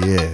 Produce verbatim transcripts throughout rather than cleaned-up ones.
yeah.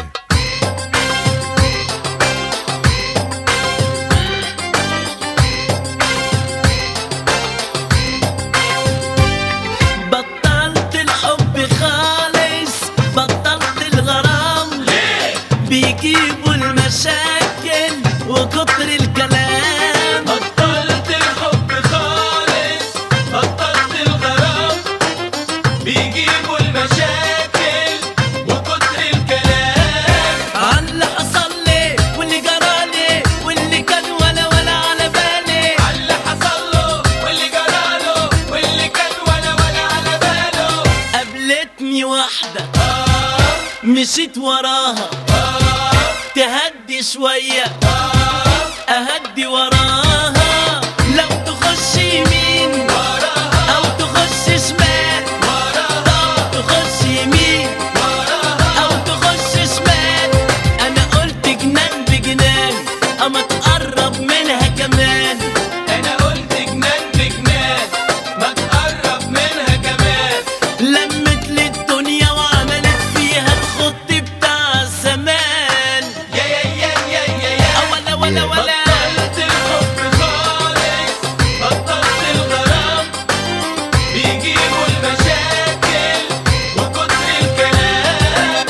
بطلت الحب خالص، بطلت الغرام ليه؟ بيجيبوا المشاكل وكتر الكلام. بطلت الحب خالص، بطلت الغرام، بيجيبوا المشاكل وكتر الكلام. عن اللي حصل لي واللي جرالي واللي كان ولا ولا على بالي، عن اللي حصل له واللي جراله واللي كان ولا ولا على باله. قابلتني واحدة آه مشيت وراها آه تهدي شوية آه أهدي وراها. لو تخش يمين وراها أو تخش شمال، وراها تخش يمين وراها أو تخش شمال، أنا قلت جنان بجنان أما تقرب منها كمان. أنا قلت جنان بجنان ما تقرب منها كمان. لمت لي الدنيا وعملت فيها الخط بتاع زمان. يا يا يا يا يا يا ولا ولا ولا بطلت الحب خالص، بطلت الغرام، بيجيبوا المشاكل وكتر الكلام.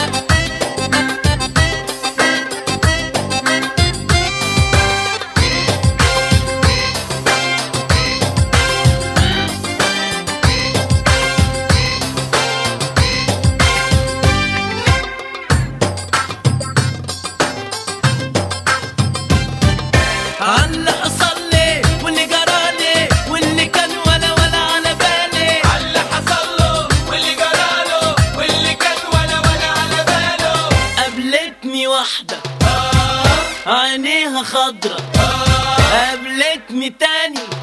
عن اللي حصل لي واللي جرالي واللي كان ولا ولا على بالي، على اللي حصل له واللي جراله واللي كان ولا ولا على باله. قابلتني واحدة آه عينيها خضرا، آه قابلتني تاني